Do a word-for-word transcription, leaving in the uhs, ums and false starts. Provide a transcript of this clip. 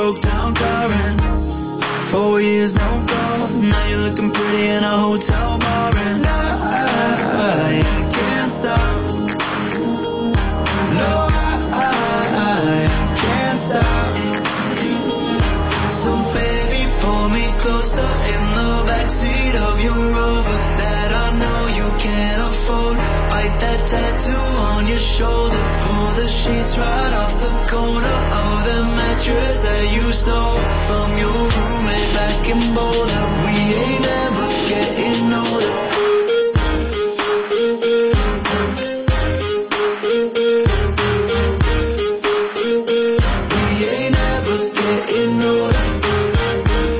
broke down car and four years no call. Now you're looking pretty in a hotel bar, and I, I, I can't stop. No, I, I, I can't stop. So baby, pull me closer in the backseat of your Rover that I know you can't afford. Bite that tattoo on your shoulder. Pull the sheets right off the corner of the mattress that you stole from your roommate back in Boulder. We ain't